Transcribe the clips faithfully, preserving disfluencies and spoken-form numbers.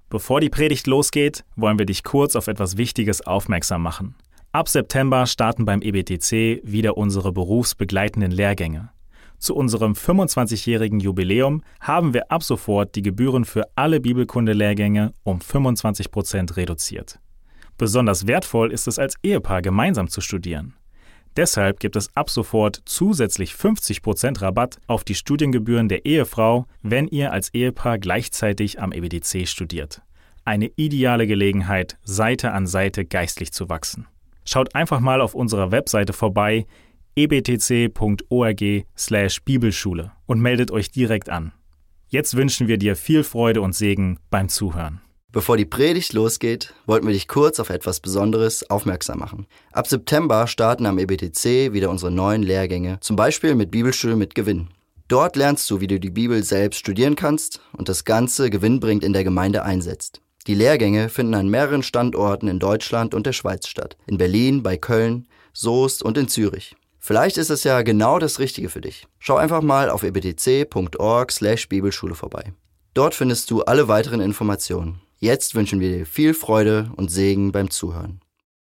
Bevor die Predigt losgeht, wollen wir dich kurz auf etwas Wichtiges aufmerksam machen. Ab September starten beim E B T C wieder unsere berufsbegleitenden Lehrgänge. Zu unserem fünfundzwanzigjährigen Jubiläum haben wir ab sofort die Gebühren für alle Bibelkunde-Lehrgänge um fünfundzwanzig Prozent reduziert. Besonders wertvoll ist es als Ehepaar gemeinsam zu studieren. Deshalb gibt es ab sofort zusätzlich fünfzig Prozent Rabatt auf die Studiengebühren der Ehefrau, wenn ihr als Ehepaar gleichzeitig am E B T C studiert. Eine ideale Gelegenheit, Seite an Seite geistlich zu wachsen. Schaut einfach mal auf unserer Webseite vorbei, e b t c punkt org slash Bibelschule und meldet euch direkt an. Jetzt wünschen wir dir viel Freude und Segen beim Zuhören. Bevor die Predigt losgeht, wollten wir dich kurz auf etwas Besonderes aufmerksam machen. Ab September starten am E B T C wieder unsere neuen Lehrgänge, zum Beispiel mit Bibelschule mit Gewinn. Dort lernst du, wie du die Bibel selbst studieren kannst und das Ganze gewinnbringend in der Gemeinde einsetzt. Die Lehrgänge finden an mehreren Standorten in Deutschland und der Schweiz statt. In Berlin, bei Köln, Soest und in Zürich. Vielleicht ist es ja genau das Richtige für dich. Schau einfach mal auf e b t c punkt org slash Bibelschule vorbei. Dort findest du alle weiteren Informationen. Jetzt wünschen wir dir viel Freude und Segen beim Zuhören.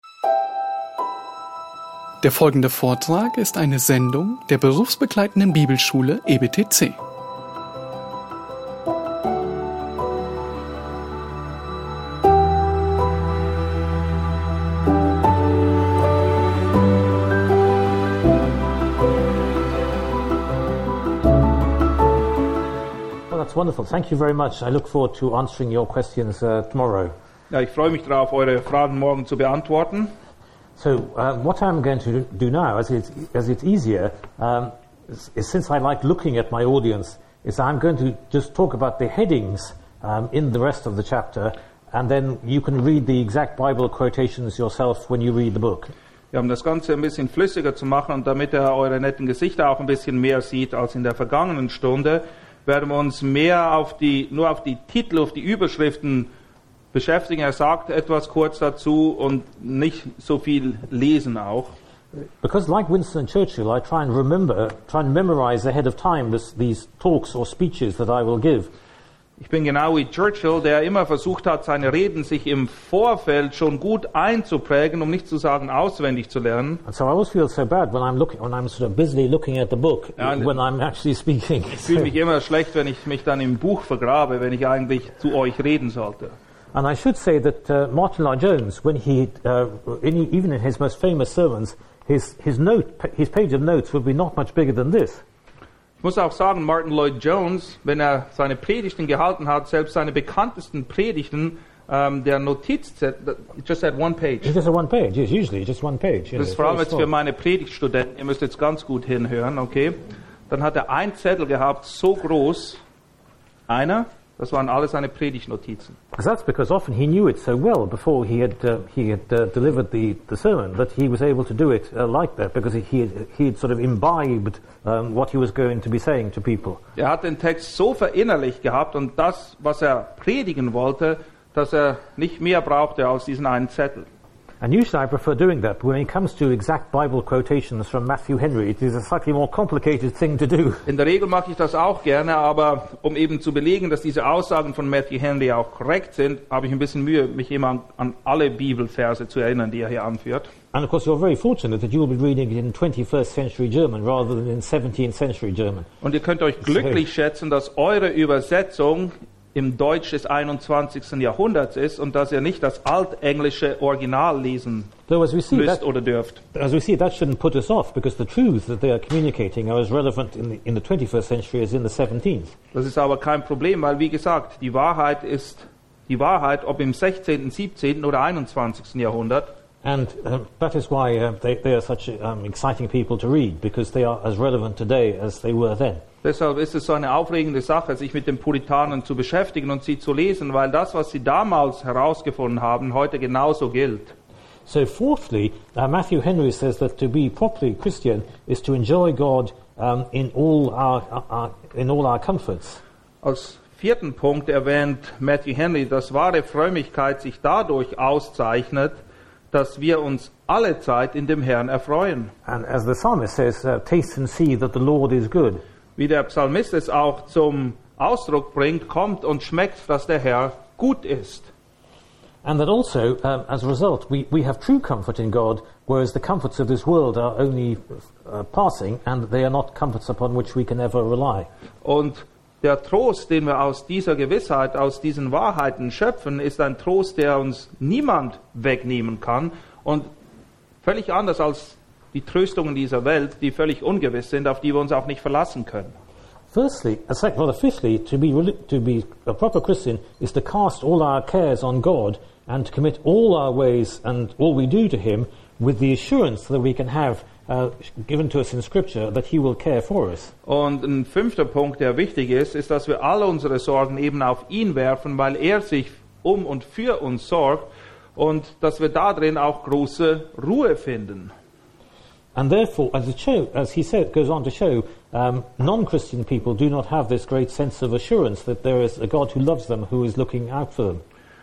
Der folgende Vortrag ist eine Sendung der berufsbegleitenden Bibelschule E B T C. Wonderful. Thank you very much. I look forward to answering your questions uh, tomorrow. Ja, ich freue mich darauf, eure Fragen morgen zu beantworten. So, uh, what I'm going to do now, as it's, as it's easier, um, is, is since I like looking at my audience, is I'm going to just talk about the headings um, in the rest of the chapter, and then you can read the exact Bible quotations yourself when you read the book. Ja, um das Ganze ein bisschen flüssiger zu machen und damit er eure netten Gesichter auch ein bisschen mehr sieht als in der vergangenen Stunde, werden wir uns mehr auf die, nur auf die Titel, auf die Überschriften beschäftigen. Er sagt etwas kurz dazu und nicht so viel lesen auch. Because like Winston Churchill, I try and remember, try and memorize ahead of time this, these talks or speeches that I will give. Ich bin genau wie Churchill, der immer versucht hat, seine Reden sich im Vorfeld schon gut einzuprägen, um nicht zu sagen auswendig zu lernen. And so I always feel so bad when I'm looking, when I'm sort of busily looking at the book, ja, when I'm actually speaking. Ich fühle mich immer schlecht, wenn ich mich dann im Buch vergrabe, wenn ich eigentlich zu euch reden sollte. And I should say that uh, Martin Lloyd-Jones, when he, uh, in, even in his most famous sermons, his his note, his page of notes would be not much bigger than this. Ich muss auch sagen, Martin Lloyd-Jones, wenn er seine Predigten gehalten hat, selbst seine bekanntesten Predigten, ähm, der Notizzettel, just had one page. It's just a one page, yes, usually just one page. Das ist vor allem jetzt für meine Predigtstudenten, ihr müsst jetzt ganz gut hinhören, okay? Dann hat er einen Zettel gehabt, so groß, einer, das waren alle seine Predigtnotizen. That's because often he knew it so well before he had uh, he had uh, delivered the, the sermon that he was able to do it uh, like that because he had, he had sort of imbibed um, what he was going to be saying to people. Er hat den Text so verinnerlicht gehabt und das, was er predigen wollte, dass er nicht mehr brauchte als diesen einen Zettel. And usually I prefer doing that, but when it comes to exact Bible quotations from Matthew Henry, it is a slightly more complicated thing to do. In der Regel mache ich das auch gerne, aber um eben zu belegen, dass diese Aussagen von Matthew Henry auch korrekt sind, habe ich ein bisschen Mühe, mich immer an, an alle Bibelverse zu erinnern, die er hier anführt. And of course you're very fortunate that you'll be reading it in twenty-first century German rather than in seventeenth century German. Und ihr könnt euch glücklich so schätzen, dass eure Übersetzung im Deutsch des einundzwanzigsten Jahrhunderts ist und dass ihr nicht das altenglische Original lesen müsst that, oder dürft. As we see, that shouldn't put us off, because the truths that they are communicating are as relevant in the, in the twenty-first century as in the seventeenth. Das ist aber kein Problem, weil wie gesagt, die Wahrheit ist die Wahrheit, ob im sechzehnten, siebzehnten oder einundzwanzigsten Jahrhundert. And um, that is why uh, they, they are such um, exciting people to read, because they are as relevant today as they were then. Deshalb ist es so eine aufregende Sache, sich mit den Puritanen zu beschäftigen und sie zu lesen, weil das, was sie damals herausgefunden haben, heute genauso gilt. So fourthly, uh, Matthew Henry says that to be properly Christian is to enjoy God um, in all our, our in all our comforts. Als vierten Punkt erwähnt Matthew Henry, dass wahre Frömmigkeit sich dadurch auszeichnet, dass wir uns alle Zeit in dem Herrn erfreuen. And as the psalmist says, uh, taste and see that the Lord is good. Wie der Psalmist es auch zum Ausdruck bringt, kommt und schmeckt, dass der Herr gut ist. And that also, um, as a result, we, we have true comfort in God, whereas the comforts of this world are only uh, passing, and they are not comforts upon which we can ever rely. Und der Trost, den wir aus dieser Gewissheit, aus diesen Wahrheiten schöpfen, ist ein Trost, der uns niemand wegnehmen kann und völlig anders als die Tröstungen dieser Welt, die völlig ungewiss sind, auf die wir uns auch nicht verlassen können. Firstly, a sec- rather fifthly, to be, to be a proper Christian is to cast all our cares on God and to commit all our ways and all we do to Him with the assurance that we can have uh, given to us in Scripture that He will care for us. Und ein fünfter Punkt, der wichtig ist, ist, dass wir alle unsere Sorgen eben auf ihn werfen, weil er sich um und für uns sorgt und dass wir darin auch große Ruhe finden. And therefore, as, it show, as he said, goes on to show, um, non-Christian people do not have this great sense of assurance that there is a God who loves them, who is looking out for them.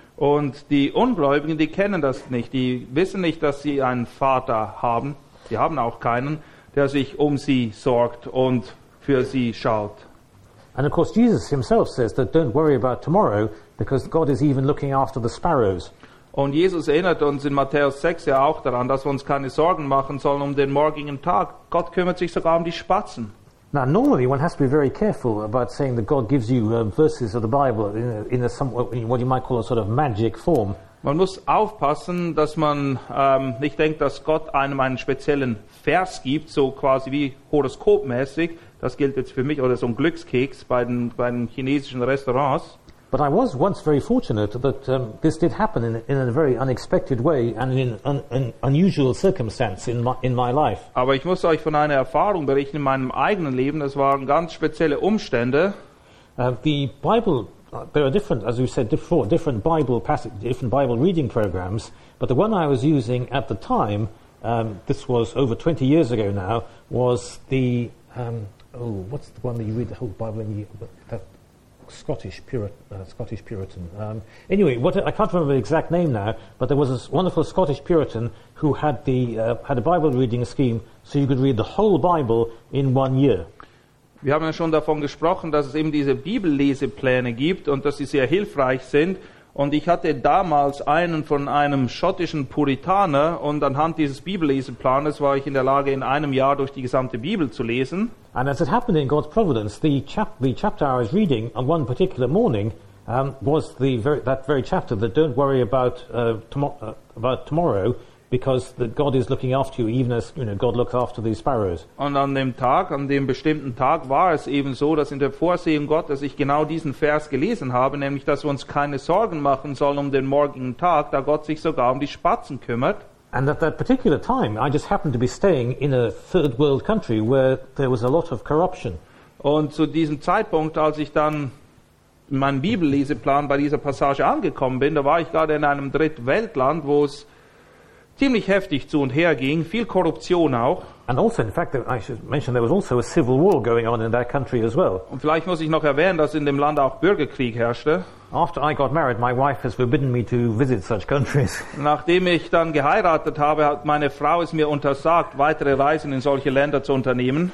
Und die Ungläubigen, die kennen das nicht. Die wissen nicht, dass sie einen Vater haben. Sie haben auch keinen, der sich um sie sorgt und für sie schaut. And of course, Jesus himself says that don't worry about tomorrow, because God is even looking after the sparrows. Und Jesus erinnert uns in Matthäus sechs ja auch daran, dass wir uns keine Sorgen machen sollen um den morgigen Tag. Gott kümmert sich sogar um die Spatzen. Now, normally one has to be very careful about saying that God gives you uh, verses of the Bible in, a, in, a some, in what you might call a sort of magic form. Man muss aufpassen, dass man ähm, nicht denkt, dass Gott einem einen speziellen Vers gibt, so quasi wie horoskopmäßig. Das gilt jetzt für mich, oder so ein Glückskeks bei den, bei den chinesischen Restaurants. But I was once very fortunate that um, this did happen in, in a very unexpected way and in an un, unusual circumstance in my, in my life. Aber ich muss euch von einer Erfahrung berichten in meinem eigenen Leben. Das waren ganz spezielle Umstände. Uh, the Bible, uh, there are different, as we said before, different Bible passage, different Bible reading programs. But the one I was using at the time, um, this was over twenty years ago now, was the um, oh, what's the one that you read the whole Bible in? You, that, Scottish Puritan. Uh, Scottish Puritan. Um, anyway, what, I can't remember the exact name now, but there was this wonderful Scottish Puritan who had the uh, had a Bible reading scheme, so you could read the whole Bible in one year. Wir haben ja schon davon gesprochen, dass es eben diese Bibellesepläne gibt und dass sie sehr hilfreich sind. Und ich hatte damals einen von einem schottischen Puritaner und anhand dieses Bibelleseplanes war ich in der Lage, in einem Jahr durch die gesamte Bibel zu lesen. And as it happened in God's providence, the, chap- the chapter I was reading on one particular morning um, was the very, that very chapter that don't worry about, uh, tomo- uh, about tomorrow, because the God is looking after you, even as you know God looks after the sparrows. Und an dem Tag, an dem bestimmten Tag war es eben so, dass in der Vorsehung Gottes ich genau diesen Vers gelesen habe, nämlich, dass wir uns keine Sorgen machen sollen um den morgigen Tag, da Gott sich sogar um die Spatzen kümmert. And at that particular time, I just happened to be staying in a third world country where there was a lot of corruption. Und zu diesem Zeitpunkt, als ich dann in meinem Bibelleseplan bei dieser Passage angekommen bin, da war ich gerade in einem Drittweltland, wo es ziemlich heftig zu und her ging, viel Korruption auch. And also, in fact, I should mention there was also a civil war going on in that country as well. Und vielleicht muss ich noch erwähnen, dass in dem Land auch Bürgerkrieg herrschte. After I got married, my wife has forbidden me to visit such countries. Nachdem ich dann geheiratet habe, hat meine Frau es mir untersagt, weitere Reisen in solche Länder zu unternehmen.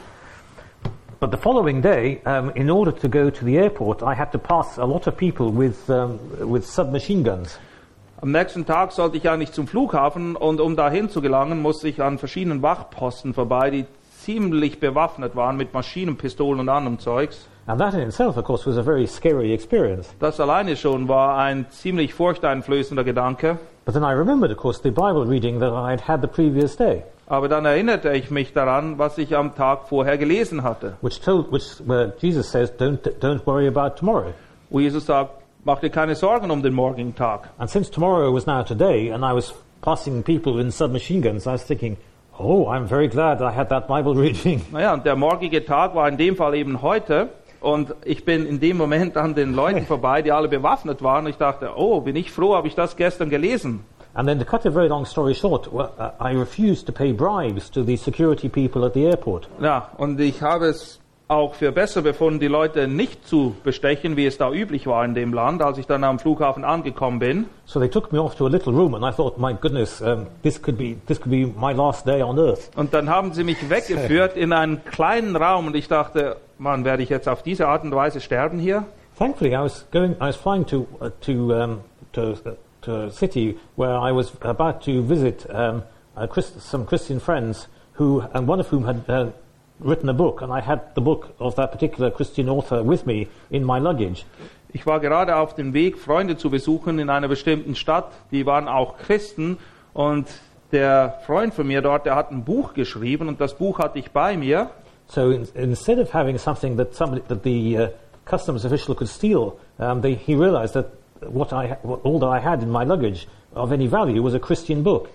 But the following day, um, in order to go to the airport, I had to pass a lot of people with um, with submachine guns. Am nächsten Tag sollte ich eigentlich zum Flughafen und um dahin zu gelangen, musste ich an verschiedenen Wachposten vorbei, die ziemlich bewaffnet waren mit Maschinenpistolen und anderem Zeugs. And that in itself, of course, was a very scary experience. Das alleine schon war ein ziemlich furchteinflößender Gedanke. But then I remembered, of course, the Bible reading that I had had the previous day, Aber dann erinnerte ich mich daran, was ich am Tag vorher gelesen hatte. which told, which where Jesus says, "Don't don't worry about tomorrow." Wo Jesus sagt, mach dir keine Sorgen um den morgigen Tag. And since tomorrow was now today, and I was passing people in submachine guns, I was thinking, "Oh, I'm very glad I had that Bible reading." Naja, und der morgige Tag war in dem Fall eben heute. Und ich bin in dem Moment an den Leuten vorbei, die alle bewaffnet waren. Und ich dachte, oh, bin ich froh, habe ich das gestern gelesen. And then to cut a very long story short, well, uh, I refused to pay bribes to the security people at the airport. Ja, und ich habe es auch für besser befunden, die Leute nicht zu bestechen, wie es da üblich war in dem Land, als ich dann am Flughafen angekommen bin. So they took me off to a little room, and I thought, my goodness, um, this could be this could be my last day on earth. Und dann haben sie mich weggeführt in einen kleinen Raum und ich dachte, Mann, werde ich jetzt auf diese Art und Weise sterben hier? Thankfully, I was going. I was flying to uh, to um, to, uh, to a city where I was about to visit um, a Christ- some Christian friends who, and one of whom had uh, written a book, and I had the book of that particular Christian author with me in my luggage. Ich war gerade auf dem Weg, Freunde zu besuchen in einer bestimmten Stadt. Die waren auch Christen und der Freund von mir dort, der hat ein Buch geschrieben und das Buch hatte ich bei mir. So in, instead of having something that somebody that the uh, customs official could steal, um, they, he realized that what I what, all that I had in my luggage of any value was a Christian book.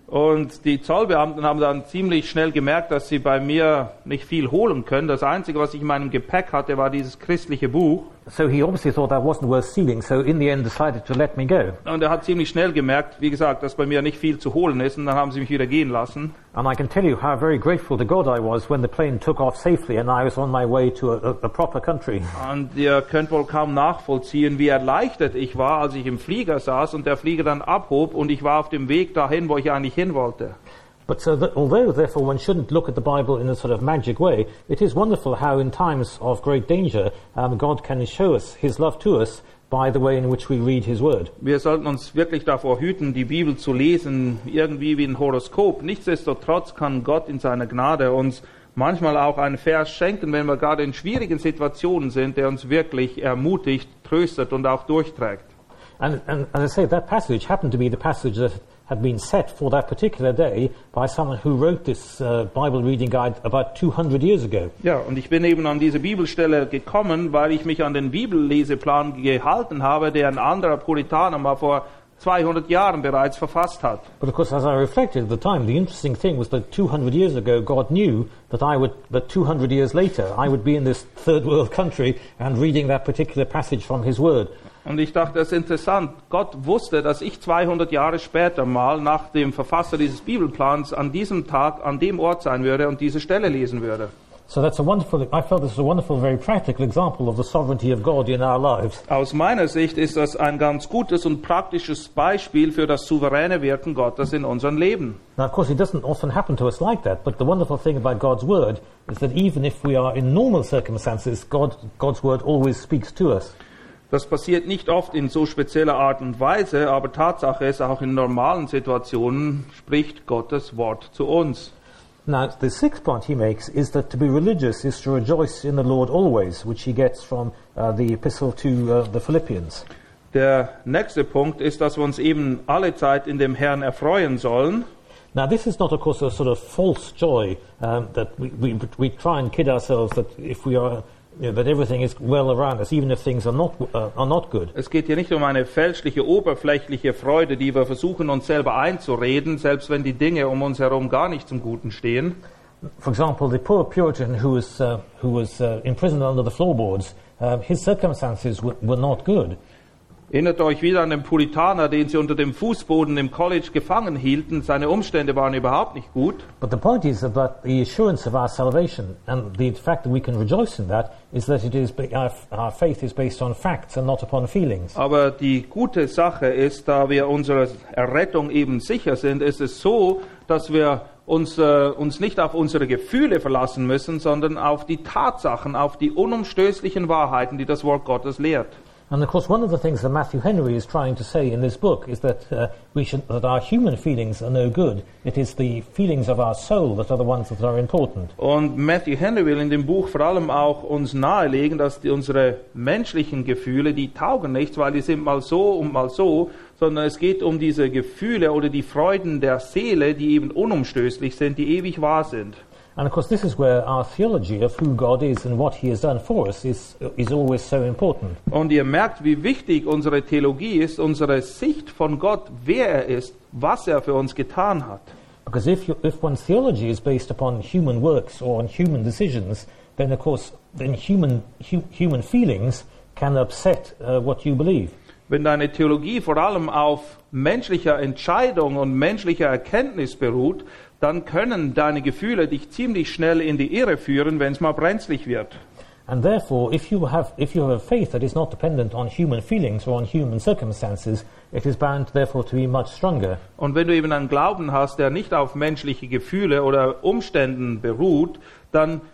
Und die Zollbeamten haben dann ziemlich schnell gemerkt, dass sie bei mir nicht viel holen können. Das Einzige, was ich in meinem Gepäck hatte, war dieses christliche Buch. So he obviously thought that wasn't worth stealing, so in the end decided to let me go. Und er hat ziemlich schnell gemerkt, wie gesagt, dass bei mir nicht viel zu holen ist. Und dann haben sie mich wieder gehen lassen. And I can tell you how very grateful to God I was when the plane took off safely and I was on my way to a, a proper country. Und ihr könnt wohl kaum nachvollziehen, wie erleichtert ich war, als ich im Flieger saß und der Flieger dann abhob und ich war auf dem Weg dahin, wo ich eigentlich hin wollte. But so that, although therefore one shouldn't look at the Bible in a sort of magic way, it is wonderful how in times of great danger um, God can show us His love to us by the way in which we read His Word. Wir sollten uns wirklich davor hüten, die Bibel zu lesen, irgendwie wie ein Horoskop. Nichtsdestotrotz kann Gott in seiner Gnade uns manchmal auch einen Vers schenken, wenn wir gerade in schwierigen Situationen sind, der uns wirklich ermutigt, tröstet und auch durchträgt. And, and as I say, that passage happened to be the passage that had been set for that particular day by someone who wrote this uh, Bible reading guide about two hundred years ago. Ja, und ich bin eben an diese Bibelstelle gekommen, weil ich mich an den Bibelleseplan gehalten habe, der ein anderer Puritaner mal vor zweihundert Jahren bereits verfasst hat. But of course, as I reflected at the time, the interesting thing was that two hundred years ago, God knew that I would, that two hundred years later, I would be in this third world country and reading that particular passage from His Word. Und ich dachte, das ist interessant. Gott wusste, dass ich zweihundert Jahre später mal nach dem Verfasser dieses Bibelplans an diesem Tag an dem Ort sein würde und diese Stelle lesen würde. So that's a wonderful, I felt this was a wonderful, very practical example of the sovereignty of God in our lives. Aus meiner Sicht ist das ein ganz gutes und praktisches Beispiel für das souveräne Wirken Gottes in unserem Leben. Now, of course, it doesn't often happen to us like that, but the wonderful thing about God's Word is that even if we are in normal circumstances, God, God's Word always speaks to us. Das passiert nicht oft in so spezieller Art und Weise, aber Tatsache ist, auch in normalen Situationen spricht Gottes Wort zu uns. Now, the sixth point he makes is that to be religious is to rejoice in the Lord always, which he gets from uh, the epistle to uh, the Philippians. Der nächste Punkt ist, dass wir uns eben alle Zeit in dem Herrn erfreuen sollen. Now, this is not, of course, a sort of false joy um, that we, we, we try and kid ourselves that if we are, you know, that everything is well around us, even if things are not uh, are not good. Es geht hier nicht um eine fälschliche, oberflächliche Freude, die wir versuchen, uns selber einzureden, selbst wenn die Dinge um uns herum gar nicht zum Guten stehen. For example, the poor Puritan who was uh, who was uh, imprisoned under the floorboards, uh, his circumstances were, were not good. Erinnert euch wieder an den Puritaner, den sie unter dem Fußboden im College gefangen hielten. Seine Umstände waren überhaupt nicht gut. But the point is that the assurance of our salvation and the fact that we can rejoice in that is that it is our, our faith is based on facts and not upon feelings. Aber die gute Sache ist, da wir unserer Errettung eben sicher sind, ist es so, dass wir uns, äh, uns nicht auf unsere Gefühle verlassen müssen, sondern auf die Tatsachen, auf die unumstößlichen Wahrheiten, die das Wort Gottes lehrt. And of course, one of the things that Matthew Henry is trying to say in this book is that uh, we should, that our human feelings are no good. It is the feelings of our soul that are the ones that are important. Und Matthew Henry will in dem Buch vor allem auch uns nahelegen, dass die, unsere menschlichen Gefühle, die taugen nichts, weil die sind mal so und mal so, sondern es geht um diese Gefühle oder die Freuden der Seele, die eben unumstößlich sind, die ewig wahr sind. And of course, this is where our theology of who God is and what He has done for us is is always so important. Und ihr merkt, wie wichtig unsere Theologie ist, unsere Sicht von Gott, wer er ist, was er für uns getan hat. Because if you, if one's theology is based upon human works or on human decisions, then of course, then human hu, human feelings can upset uh, what you believe. Wenn deine Theologie vor allem auf menschlicher Entscheidung und menschlicher Erkenntnis beruht, dann können deine Gefühle dich ziemlich schnell in die Irre führen, wenn es mal brenzlig wird. And therefore, if you have if you have a faith that is not dependent on human feelings or on human circumstances, it is bound therefore to be much stronger. Und wenn du eben einen Glauben hast, der nicht auf menschliche Gefühle oder Umständen beruht, dann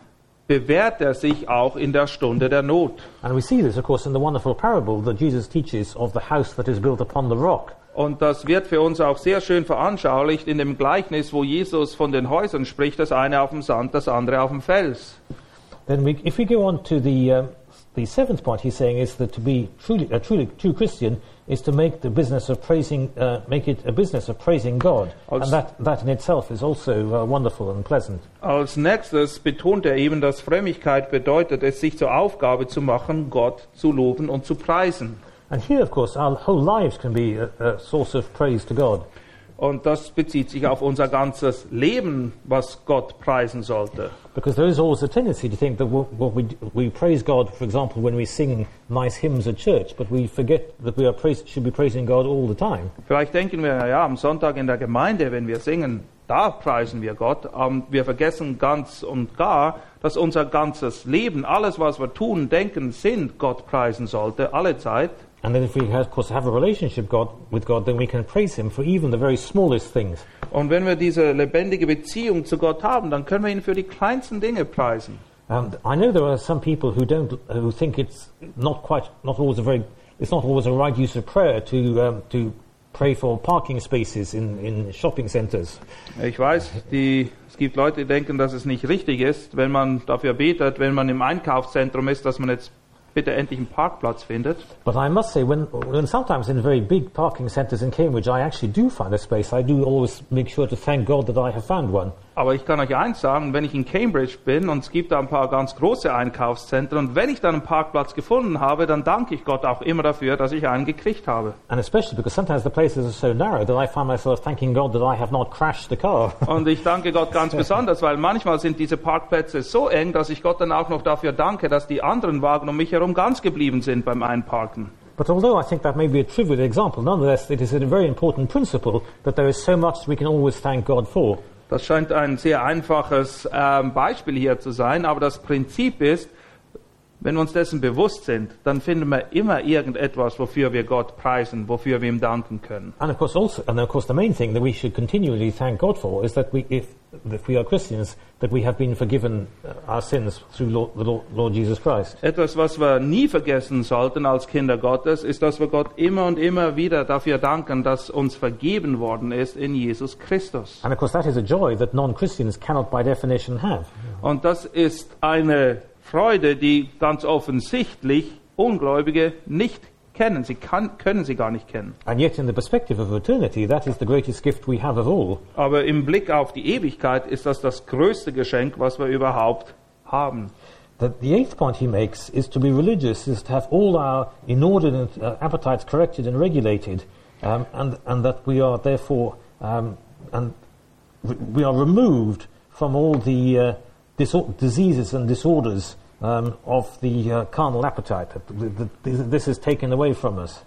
bewährt er sich auch in der Stunde der Not. And we see this, of course, in the wonderful parable that Jesus teaches of the house that is built upon the rock. Und das wird für uns auch sehr schön veranschaulicht in dem Gleichnis, wo Jesus von den Häusern spricht, das eine auf dem Sand, das andere auf dem Fels. Then we, if we go on to the, um, the seventh point he's saying is that to be truly, a truly true Christian is to make the business of praising, uh, make it a business of praising God. Als, and that, that in itself is also uh, wonderful and pleasant. Als nächstes betont er eben, dass Frömmigkeit bedeutet, es sich zur Aufgabe zu machen, Gott zu loben und zu preisen. And here, of course, our whole lives can be a, a source of praise to God. Und das bezieht sich auf unser ganzes Leben, was Gott preisen sollte. Because there is always a tendency to think that what we, we praise God, for example, when we sing nice hymns at church, but we forget that we are praise, should be praising God all the time. Vielleicht denken wir, ja, am Sonntag in der Gemeinde, wenn wir singen, da preisen wir Gott. Um, wir vergessen ganz und gar, dass unser ganzes Leben, alles, was wir tun, denken, sind, Gott preisen sollte, alle Zeit. And then if we, have, of course, have a relationship God, with God, then we can praise Him for even the very smallest things. Und wenn wir diese lebendige Beziehung zu Gott haben, dann können wir ihn für die kleinsten Dinge preisen. And I know there are some people who don't, who think it's not quite, not always a very, it's not always a right use of prayer to um, to pray for parking spaces in in shopping centres. Ich weiß, die, es gibt Leute, die denken, dass es nicht richtig ist, wenn man dafür betet, wenn man im Einkaufszentrum ist, dass man jetzt bitte endlich einen Parkplatz findet. But I must say, when, when sometimes in very big parking centres in Cambridge, I actually do find a space. I do always make sure to thank God that I have found one. Aber ich kann euch eins sagen, wenn ich in Cambridge bin und es gibt da ein paar ganz große Einkaufszentren und wenn ich dann einen Parkplatz gefunden habe, dann danke ich Gott auch immer dafür, dass ich einen gekriegt habe. And especially because sometimes the places are so narrow that I find myself thanking God that I have not crashed the car. Und ich danke Gott ganz besonders, weil manchmal sind diese Parkplätze so eng, dass ich Gott dann auch noch dafür danke, dass die anderen Wagen um mich herum ganz geblieben sind beim Einparken. But although I think that may be a trivial example, nonetheless it is a very important principle that there is so much we can always thank God for. Das scheint ein sehr einfaches ähm, Beispiel hier zu sein, aber das Prinzip ist, wenn wir uns dessen bewusst sind, dann finden wir immer irgendetwas, wofür wir Gott preisen, wofür wir ihm danken können. And of course, also, and of course, the main thing that we should continually thank God for is that we, if, if we are Christians, that we have been forgiven our sins through Lord, the Lord, Lord Jesus Christ. Etwas, was wir nie vergessen sollten als Kinder Gottes, ist, dass wir Gott immer und immer wieder dafür danken, dass uns vergeben worden ist in Jesus Christus. And of course, that is a joy that non-Christians cannot by definition have. Und das ist eine Freude, die ganz offensichtlich Ungläubige nicht kennen. Sie kann, können sie gar nicht kennen. And yet in the perspective of eternity, that is the greatest gift we have of all. Aber im Blick auf die Ewigkeit ist das das größte Geschenk, was wir überhaupt haben. The, the eighth point he makes is to be religious, is to have all our inordinate uh, appetites corrected and regulated, um, and, and that we are therefore um, and re- we are removed from all the uh, dis- diseases and disorders um, of the uh, carnal appetite. That this is taken away from us.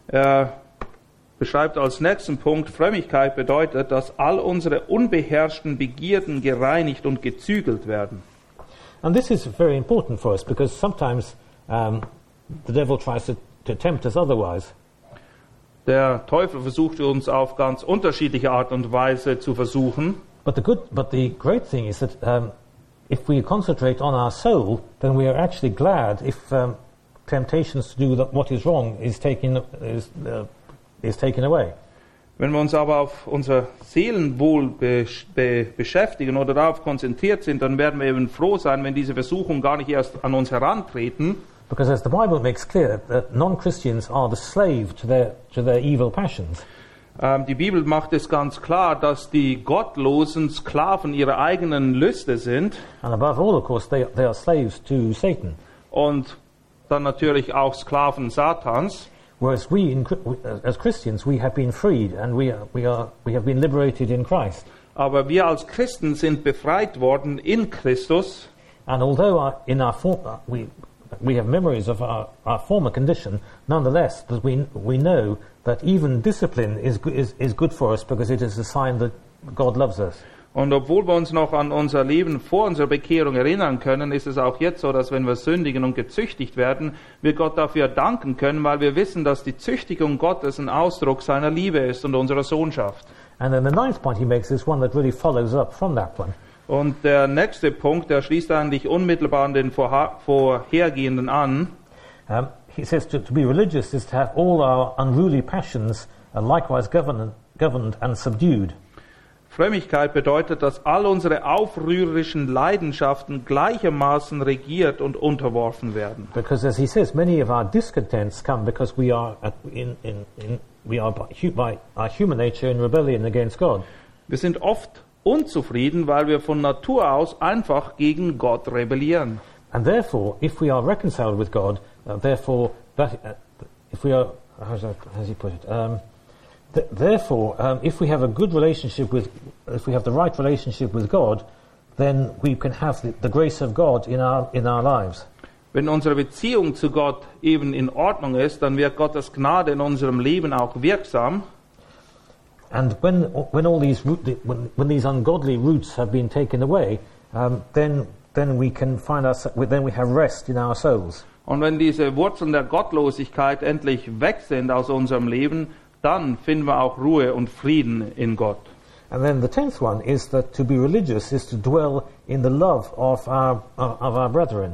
Er beschreibt als nächsten Punkt, Frömmigkeit bedeutet, dass all unsere unbeherrschten Begierden gereinigt und gezügelt werden. And this is very important for us because sometimes um, the devil tries to, to tempt us otherwise. Der Teufel versucht uns auf ganz unterschiedliche Art und Weise zu versuchen. But the good, but the great thing is that um, if we concentrate on our soul, then we are actually glad if um, temptations to do that, what is wrong is taken is uh, is taken away. Wenn wir uns aber auf unser Seelenwohl be be beschäftigen oder darauf konzentriert sind, dann werden wir eben froh sein, wenn diese Versuchungen gar nicht erst an uns herantreten. Because as the Bible makes clear, that non-Christians are the slave to their to their evil passions. Ähm, die Bibel macht es ganz klar, dass die gottlosen Sklaven ihrer eigenen Lüste sind. And above all, of course, they they are slaves to Satan. Und dann natürlich auch Sklaven Satans. Whereas we, in, as Christians, we have been freed and we are, we are we have been liberated in Christ. Aber wir als Christen sind befreit worden in Christus. And although our, in our form, we we have memories of our, our former condition, nonetheless, that we we know that even discipline is is is good for us because it is a sign that God loves us. Und obwohl wir uns noch an unser Leben vor unserer Bekehrung erinnern können, ist es auch jetzt so, dass wenn wir sündigen und gezüchtigt werden, wir Gott dafür danken können, weil wir wissen, dass die Züchtigung Gottes ein Ausdruck seiner Liebe ist und unserer Sohnschaft. And then the ninth point he makes is one that really follows up from that one. Und der nächste Punkt, der schließt eigentlich unmittelbar an den vorha- vorhergehenden an. Um, he says to, to be religious is to have all our unruly passions uh, likewise governed, governed and subdued. Frömmigkeit bedeutet, dass all unsere aufrührerischen Leidenschaften gleichermaßen regiert und unterworfen werden. Because as he says, many of our discontents come because we are at, in, in, in, we are by, hu- by our human nature in rebellion against God. Wir sind oft unzufrieden, weil wir von Natur aus einfach gegen Gott rebellieren. And therefore, if we are reconciled with God, uh, therefore, that, uh, if we are, how's that, how's he put it? Um, th- therefore, um, if we have a good relationship with, if we have the right relationship with God, then we can have the, the grace of God in our in our lives. Wenn unsere Beziehung zu Gott eben in Ordnung ist, dann wird Gottes Gnade in unserem Leben auch wirksam. And when when all these root, when, when these ungodly roots have been taken away, um, then then we can find us then we have rest in our souls. Und wenn diese Wurzeln der Gottlosigkeit endlich weg sind aus unserem Leben, dann finden wir auch Ruhe und Frieden in Gott. And then the tenth one is that to be religious is to dwell in the love of our of our brethren.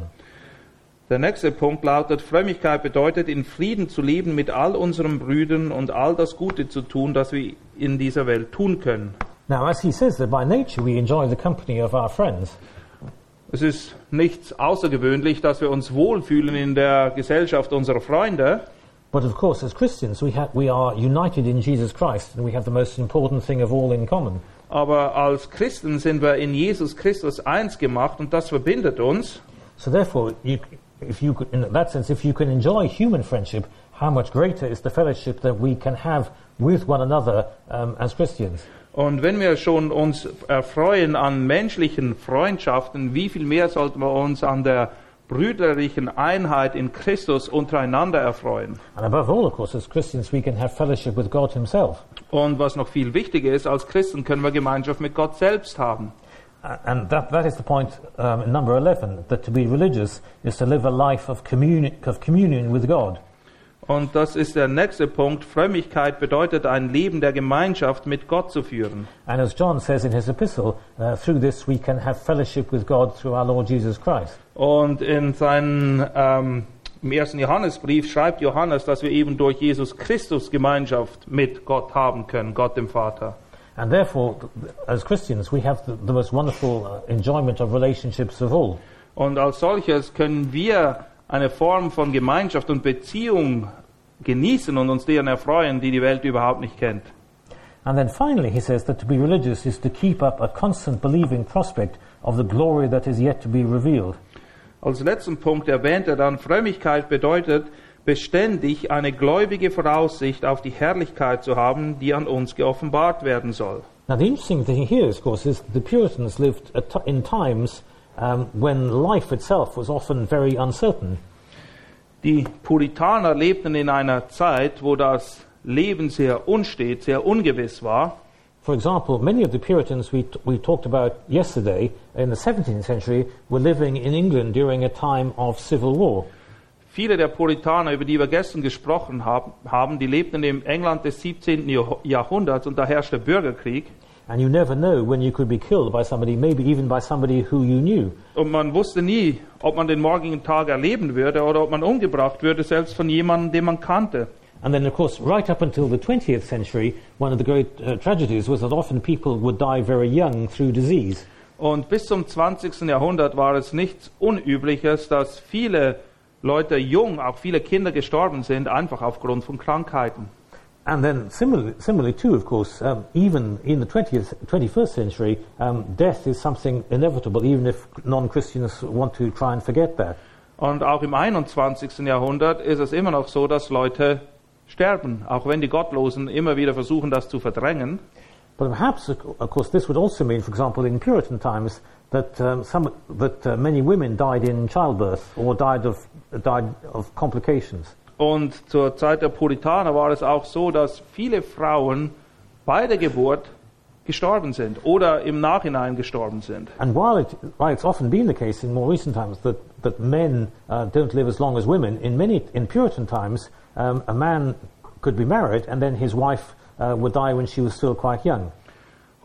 Der nächste Punkt lautet, Frömmigkeit bedeutet, in Frieden zu leben mit all unseren Brüdern und all das Gute zu tun, das wir in dieser Welt tun können. Now, as he says that by nature we enjoy the company of our friends. Es ist nichts außergewöhnlich, dass wir uns wohlfühlen in der Gesellschaft unserer Freunde. But of course, as Christians, we, ha- we are united in Jesus Christ, and we have the most important thing of all in common. Aber als Christen sind wir in Jesus Christus eins gemacht und das verbindet uns. So therefore, you, if you could, in that sense, if you can enjoy human friendship, how much greater is the fellowship that we can have with one another um, as Christians? Und wenn wir schon uns erfreuen an menschlichen Freundschaften, wie viel mehr sollten wir uns an der brüderlichen Einheit in Christus untereinander erfreuen? And above all, of course, as Christians, we can have fellowship with God himself. Und was noch viel wichtiger ist, als Christen können wir Gemeinschaft mit Gott selbst haben. Uh, And that, that is the point um, in number eleven, that to be religious is to live a life of, communi- of communion with God. Und das ist der nächste Punkt. Frömmigkeit bedeutet, ein Leben der Gemeinschaft mit Gott zu führen. And as John says in his epistle, uh, through this we can have fellowship with God through our Lord Jesus Christ. Und in seinem ähm, im ersten Johannesbrief schreibt Johannes, dass wir eben durch Jesus Christus Gemeinschaft mit Gott haben können, Gott dem Vater. And therefore, as Christians, we have the, the most wonderful uh, enjoyment of relationships of all. Und als solches können wir eine Form von Gemeinschaft und Beziehung genießen und uns deren erfreuen, die die Welt überhaupt nicht kennt. And then finally, he says that to be religious is to keep up a constant believing prospect of the glory that is yet to be revealed. Als letzten Punkt erwähnt er dann, Frömmigkeit bedeutet, beständig eine gläubige Voraussicht auf die Herrlichkeit zu haben, die an uns geoffenbart werden soll. Now, the interesting thing here, of course, is the Puritans lived at t- in times um, when life itself was often very uncertain. Die Puritaner lebten in einer Zeit, wo das Leben sehr unstet, sehr ungewiss war. For example, many of the Puritans we, t- we talked about yesterday in the seventeenth century were living in England during a time of civil war. Viele der Puritaner, über die wir gestern gesprochen haben, haben, die lebten im England des siebzehnten Jahrhunderts und da herrschte Bürgerkrieg. And you never know when you could be killed by somebody, maybe even by somebody who you knew. Und man wusste nie, ob man den morgigen Tag erleben würde oder ob man umgebracht würde, selbst von jemandem, den man kannte. And then, of course, right up until the twentieth century, one of the great uh, tragedies was that often people would die very young through disease. Und bis zum zwanzigsten Jahrhundert war es nichts Unübliches, dass viele Leute jung, auch viele Kinder gestorben sind, einfach aufgrund von Krankheiten. And then, similarly, similarly too, of course, um, even in the twentieth, twenty-first century, um, death is something inevitable, even if non-Christians want to try and forget that. Und auch im einundzwanzigsten Jahrhundert ist es immer noch so, dass Leute sterben, auch wenn die Gottlosen immer wieder versuchen, das zu verdrängen. But perhaps, of course, this would also mean, for example, in Puritan times, that um, some that uh, many women died in childbirth or died of died of complications. Und zur Zeit der Puritaner war es auch so, dass viele Frauen bei der Geburt gestorben sind oder im Nachhinein gestorben sind. And while, it, while it's often been the case in more recent times that, that men uh, don't live as long as women, in many in Puritan times, um, a man could be married and then his wife uh, would die when she was still quite young.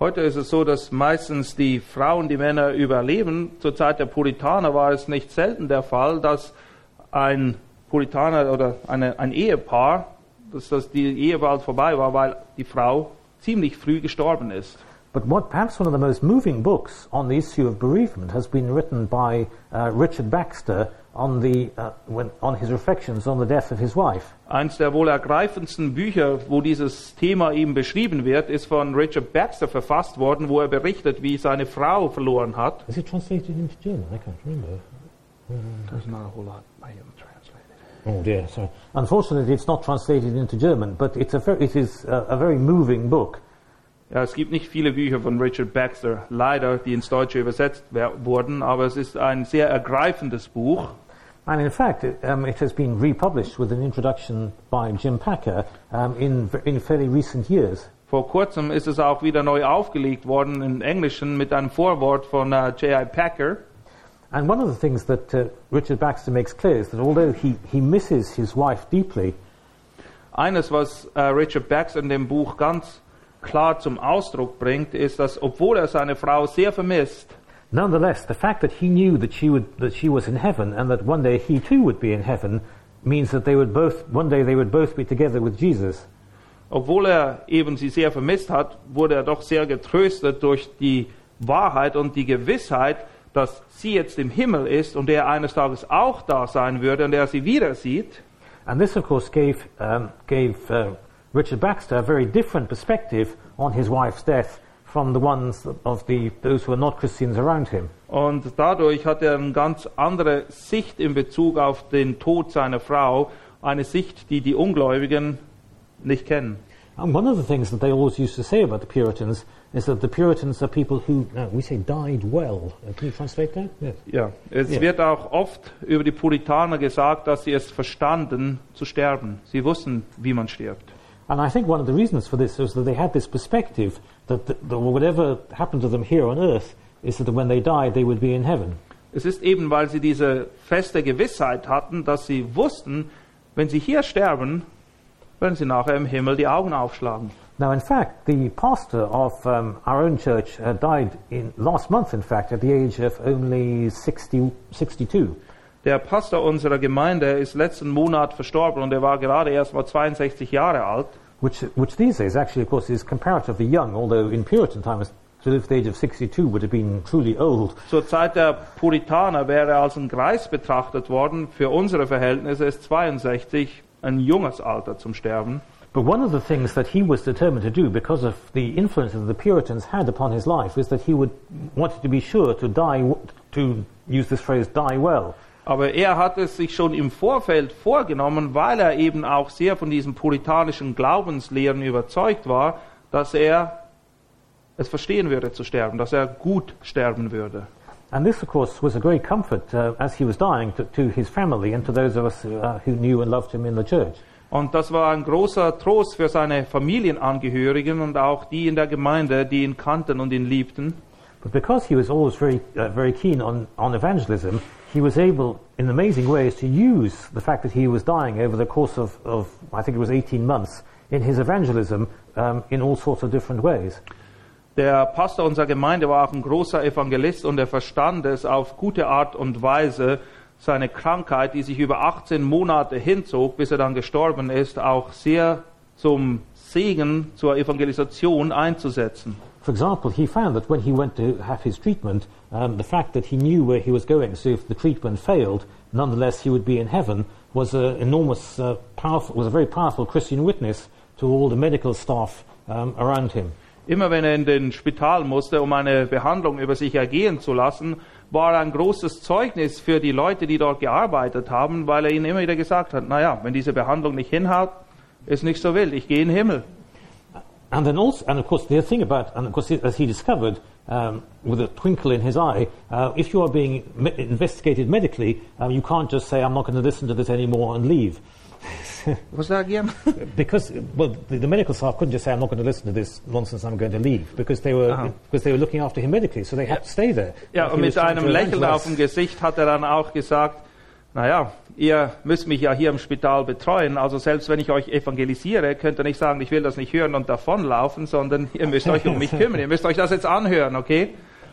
Heute ist es so, dass meistens die Frauen die Männer überleben. Zur Zeit der Puritaner war es nicht selten der Fall, dass ein Puritaner oder eine, ein Ehepaar, dass das die Ehe bald vorbei war, weil die Frau ziemlich früh gestorben ist. But what perhaps one of the most moving books on the issue of bereavement has been written by uh, Richard Baxter on the uh, when, on his reflections on the death of his wife. Eins der wohl ergreifendsten Bücher, wo dieses Thema eben beschrieben wird, ist von Richard Baxter verfasst worden, wo er berichtet, wie seine Frau verloren hat. Is it translated into German? I can't remember. There's not a whole lot by him translated. Oh dear, sorry. Unfortunately, it's not translated into German, but it's a very, it is a, a very moving book. Ja, es gibt nicht viele Bücher von Richard Baxter, leider, die ins Deutsche übersetzt wurden, aber es ist ein sehr ergreifendes Buch. And in fact, it, um, it has been republished with an introduction by Jim Packer um, in, in fairly recent years. Vor kurzem ist es auch wieder neu aufgelegt worden im Englischen mit einem Vorwort von uh, J I Packer. And one of the things that uh, Richard Baxter makes clear is that although he, he misses his wife deeply, eines, was uh, Richard Baxter in dem Buch ganz klar zum Ausdruck bringt, ist, dass obwohl er seine Frau sehr vermisst, nonetheless, the fact that he knew that she would that she was in heaven and that one day he too would be in heaven means that they would both one day they would both be together with Jesus. Obwohl er eben sie sehr vermisst hat, wurde er doch sehr getröstet durch die Wahrheit und die Gewissheit, dass sie jetzt im Himmel ist und er eines Tages auch da sein würde und er sie wieder sieht. And this, of course, gave um, gave uh, Richard Baxter a very different perspective on his wife's death from the ones of the those who are not Christians around him. Und dadurch hat er eine ganz andere Sicht in Bezug auf den Tod seiner Frau, eine Sicht, die die Ungläubigen nicht kennen. And one of the things that they always used to say about the Puritans is that the Puritans are people who, uh, we say, died well. Uh, can you translate that? Yes. Ja, es Ja. wird auch oft über die Puritaner gesagt, dass sie es verstanden zu sterben. Sie wussten, wie man stirbt. And I think one of the reasons for this is that they had this perspective that, that, that whatever happened to them here on earth is that when they died, they would be in heaven. Es ist eben, weil sie diese feste Gewissheit hatten, dass sie wussten, wenn sie hier sterben, werden sie nachher im Himmel die Augen aufschlagen. Now, in fact, the pastor of um, our own church uh, died in last month, in fact, at the age of only sixty, sixty-two. Der Pastor unserer Gemeinde ist letzten Monat verstorben und er war gerade erst mal zweiundsechzig Jahre alt. Which, which these days, actually, of course, is comparatively young, although in Puritan times, to live at the age of sixty-two would have been truly old. Zur Zeit der Puritaner wäre er als ein Greis betrachtet worden. Für unsere Verhältnisse ist zweiundsechzig ein junges Alter zum Sterben. But one of the things that he was determined to do, because of the influence that the Puritans had upon his life, was that he would wanted to be sure to die, to use this phrase, die well. Aber er hat es sich schon im Vorfeld vorgenommen, weil er eben auch sehr von diesen puritanischen Glaubenslehren überzeugt war, dass er es verstehen würde zu sterben, dass er gut sterben würde. And this, of course, was a great comfort uh, as he was dying to, to his family and to those of us uh, who knew and loved him in the church. Und das war ein großer Trost für seine Familienangehörigen und auch die in der Gemeinde, die ihn kannten und ihn liebten. But because he was always very, uh, very keen on, on evangelism, he was able, in amazing ways, to use the fact that he was dying over the course of, of I think it was eighteen months, in his evangelism um, in all sorts of different ways. Der Pastor unserer Gemeinde war auch ein großer Evangelist und er verstand es auf gute Art und Weise, seine Krankheit, die sich über achtzehn Monate hinzog, bis er dann gestorben ist, auch sehr zum Segen, zur Evangelisation einzusetzen. For example, he found that when he went to have his treatment, um, the fact that he knew where he was going, so if the treatment failed, nonetheless he would be in heaven, was an enormous, uh, powerful, was a very powerful Christian witness to all the medical staff um, around him. Immer wenn er in den Spital musste, um eine Behandlung über sich ergehen zu lassen, war ein großes Zeugnis für die Leute, die dort gearbeitet haben, weil er ihnen immer wieder gesagt hat, naja, wenn diese Behandlung nicht hinhaut, ist nicht so wild, ich gehe in den Himmel. And then also, and of course, the thing about, and of course, as he discovered, um, with a twinkle in his eye, uh, if you are being me- investigated medically, um, you can't just say, I'm not going to listen to this anymore and leave. Was sag ich? Because, well, the, the medical staff couldn't just say, I'm not going to listen to this nonsense, I'm going to leave, because they were, Aha. because they were looking after him medically, so they had to stay there. Ja, He und was mit trying einem to Lächeln evangelize. auf dem Gesicht hat er dann auch gesagt, naja, ihr müsst mich ja hier im Spital betreuen, also selbst wenn ich euch evangelisiere, könnt ihr nicht sagen, ich will das nicht hören und davonlaufen, sondern ihr müsst euch um mich kümmern, ihr müsst euch das jetzt anhören, okay?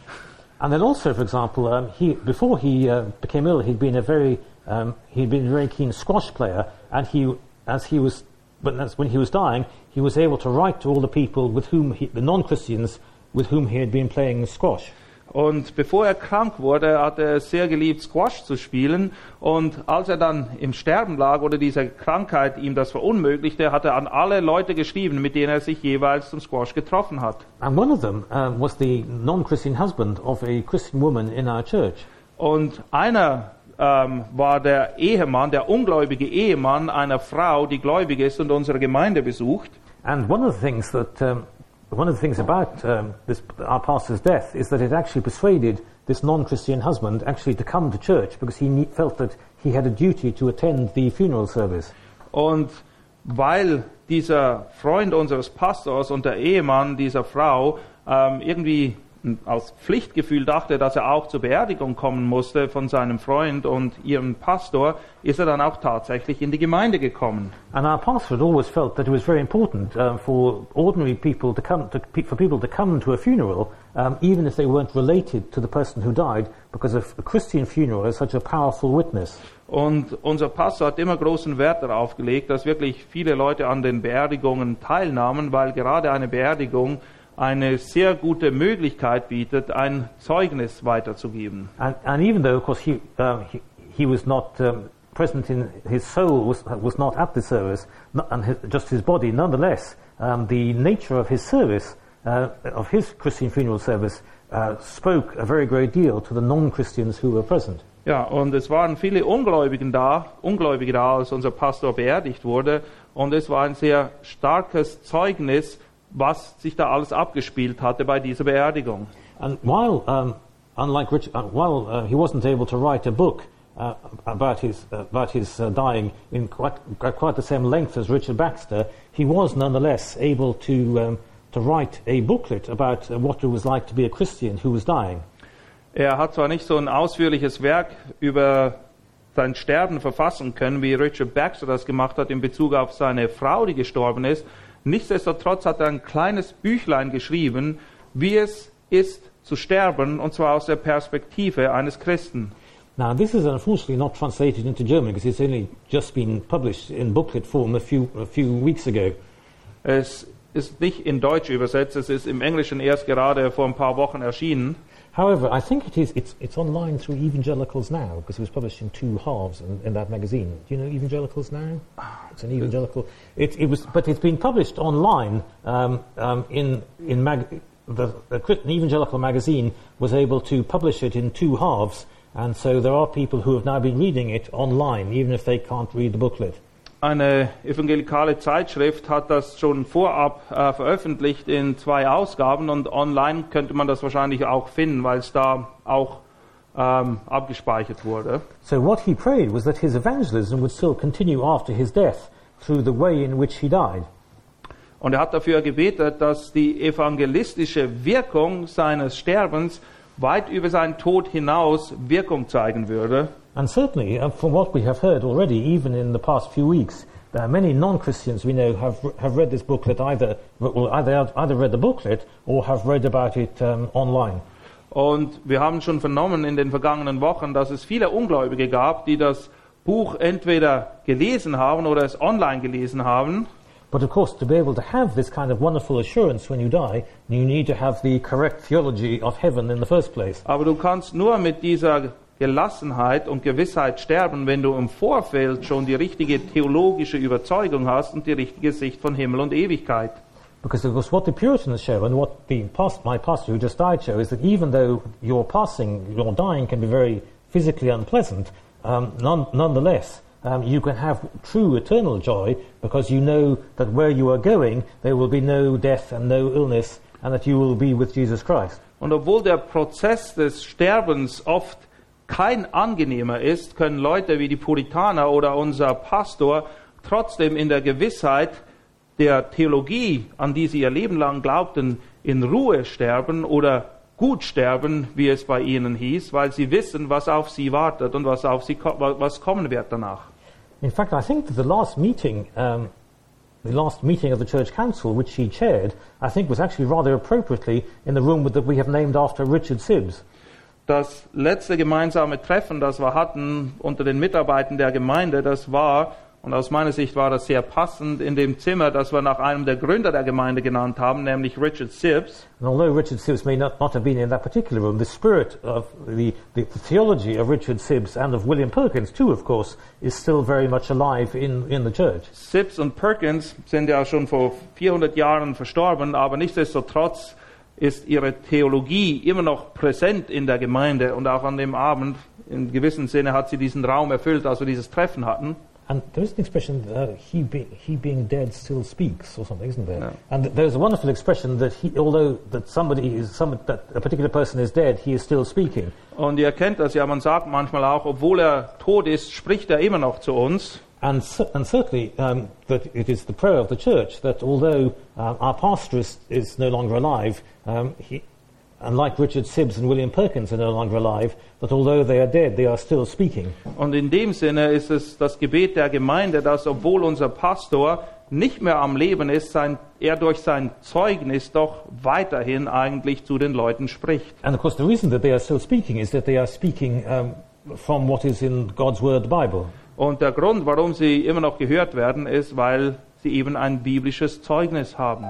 And then also, for example, um, he, before he uh, became ill, he'd been a very, um, he'd been a very keen squash player, and he, as he was, but as when he was dying, he was able to write to all the people with whom he, the non-Christians, with whom he had been playing squash. Und bevor er krank wurde, hat er sehr geliebt, Squash zu spielen. Und als er dann im Sterben lag oder diese Krankheit ihm das verunmöglichte, hat er an alle Leute geschrieben, mit denen er sich jeweils zum Squash getroffen hat. And one of them uh, was the non-Christian husband of a Christian woman in our church. Und einer ähm, war der Ehemann, der ungläubige Ehemann einer Frau, die gläubig ist und unsere Gemeinde besucht. And one of the things that um, One of the things about um, this, our pastor's death is that it actually persuaded this non-Christian husband actually to come to church because he ne- felt that he had a duty to attend the funeral service. Und weil dieser Freund unseres Pastors und der Ehemann dieser Frau ähm, irgendwie aus Pflichtgefühl dachte, dass er auch zur Beerdigung kommen musste von seinem Freund und ihrem Pastor, ist er dann auch tatsächlich in die Gemeinde gekommen. And our pastor had always felt that it was very important uh, for ordinary people to come, to, for people to come to a funeral, um, even if they weren't related to the person who died, because a, a Christian funeral is such a powerful witness. Und unser Pastor hat immer großen Wert darauf gelegt, dass wirklich viele Leute an den Beerdigungen teilnahmen, weil gerade eine Beerdigung eine sehr gute Möglichkeit bietet, ein Zeugnis weiterzugeben. And, and even though, of course, he, uh, he, he was not um, present in his soul, was, was not at the service, not, and his, just his body, nonetheless, um, the nature of his service, uh, of his Christian funeral service, uh, spoke a very great deal to the non-Christians who were present. Ja, und es waren viele Ungläubigen da, Ungläubige da, als unser Pastor beerdigt wurde, und es war ein sehr starkes Zeugnis, was sich da alles abgespielt hatte bei dieser Beerdigung. And while, um, unlike Richard, uh, while uh, he wasn't able to write a book uh, about his uh, about his uh, dying in quite quite the same length as Richard Baxter, he was nonetheless able to um, to write a booklet about uh, what it was like to be a Christian who was dying. Er hat zwar nicht so ein ausführliches Werk über sein Sterben verfassen können, wie Richard Baxter das gemacht hat in Bezug auf seine Frau, die gestorben ist. Nichtsdestotrotz hat er ein kleines Büchlein geschrieben, wie es ist zu sterben, und zwar aus der Perspektive eines Christen. Now, this is unfortunately not translated into German because it's only just been published in booklet form a few a few weeks ago. Es ist nicht in Deutsch übersetzt, es ist im Englischen erst gerade vor ein paar Wochen erschienen. However, I think it is, it's, it's online through Evangelicals Now, because it was published in two halves in, in that magazine. Do you know Evangelicals Now? It's an evangelical... It, it was, but it's been published online um, um, in, in mag, the, the Christian Evangelical magazine was able to publish it in two halves, and so there are people who have now been reading it online, even if they can't read the booklet. Eine evangelikale Zeitschrift hat das schon vorab äh, veröffentlicht in zwei Ausgaben, und online könnte man das wahrscheinlich auch finden, weil es da auch ähm, abgespeichert wurde. So what he prayed was that his evangelism would still continue after his death through the way in which he died. Und er hat dafür gebetet, dass die evangelistische Wirkung seines Sterbens weit über seinen Tod hinaus Wirkung zeigen würde. And certainly, uh, from what we have heard already, even in the past few weeks, uh, many non-Christians we know have have read this booklet, either well, either either read the booklet or have read about it um, online. Und wir haben schon vernommen in den vergangenen Wochen, dass es viele Ungläubige gab, die das Buch entweder gelesen haben oder es online gelesen haben. But of course, to be able to have this kind of wonderful assurance when you die, you need to have the correct theology of heaven in the first place. Aber du kannst nur mit dieser Gelassenheit und Gewissheit sterben, wenn du im Vorfeld schon die richtige theologische Überzeugung hast und die richtige Sicht von Himmel und Ewigkeit. Because of course what the Puritans show and what the past, my pastor who just died show is that even though your passing, your dying can be very physically unpleasant, um, none, nonetheless um, you can have true eternal joy because you know that where you are going there will be no death and no illness and that you will be with Jesus Christ. Und obwohl der Prozess des Sterbens oft kein angenehmer ist, können Leute wie die Puritaner oder unser Pastor trotzdem in der Gewissheit der Theologie, an die sie ihr Leben lang glaubten, in Ruhe sterben oder gut sterben, wie es bei ihnen hieß, weil sie wissen, was auf sie wartet und was auf sie was kommen wird danach. In fact, I think that the last meeting, um, the last meeting of the Church Council, which she chaired, I think was actually rather appropriately in the room that we have named after Richard Sibbes. Das letzte gemeinsame Treffen, das wir hatten unter den Mitarbeitern der Gemeinde, das war, und aus meiner Sicht war das sehr passend, in dem Zimmer, das wir nach einem der Gründer der Gemeinde genannt haben, nämlich Richard Sibbes. And although Richard Sibbes may not, not have been in that particular room, the spirit of the, the, the theology of Richard Sibbes and of William Perkins too, of course, is still very much alive in, in the church. Sibbes und Perkins sind ja schon vor vierhundert Jahren verstorben, aber nichtsdestotrotz ist ihre Theologie immer noch präsent in der Gemeinde, und auch an dem Abend, in gewissem Sinne, hat sie diesen Raum erfüllt, als wir dieses Treffen hatten. And there is an expression, uh, he, be, he being dead still speaks, or something, isn't there? Yeah. And there's a wonderful expression that he, although that somebody is, some, that a particular person is dead, he is still speaking. Und ihr kennt das ja, man sagt manchmal auch, obwohl er tot ist, spricht er immer noch zu uns. And, and certainly um, that it is the prayer of the church that although um, our pastor is, is no longer alive, um, he, and like Richard Sibbes and William Perkins are no longer alive, that although they are dead, they are still speaking. Und in dem Sinne ist es das Gebet der Gemeinde, dass obwohl unser Pastor nicht mehr am Leben ist, sein, er durch sein Zeugnis doch weiterhin eigentlich zu den Leuten spricht. And of course the reason that they are still speaking is that they are speaking um, from what is in God's Word, the Bible. Und der Grund, warum sie immer noch gehört werden, ist, weil sie eben ein biblisches Zeugnis haben.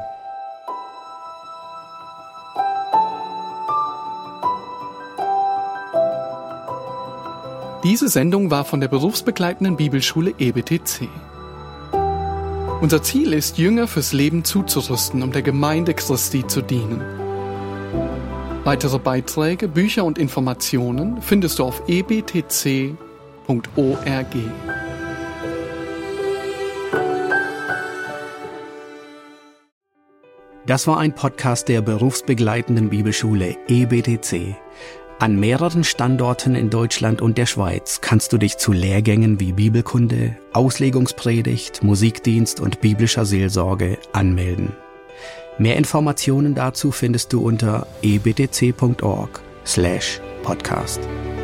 Diese Sendung war von der berufsbegleitenden Bibelschule E B T C. Unser Ziel ist, Jünger fürs Leben zuzurüsten, um der Gemeinde Christi zu dienen. Weitere Beiträge, Bücher und Informationen findest du auf e b t c punkt org. Das war ein Podcast der berufsbegleitenden Bibelschule E B T C. An mehreren Standorten in Deutschland und der Schweiz kannst du dich zu Lehrgängen wie Bibelkunde, Auslegungspredigt, Musikdienst und biblischer Seelsorge anmelden. Mehr Informationen dazu findest du unter e b t c punkt org slash podcast.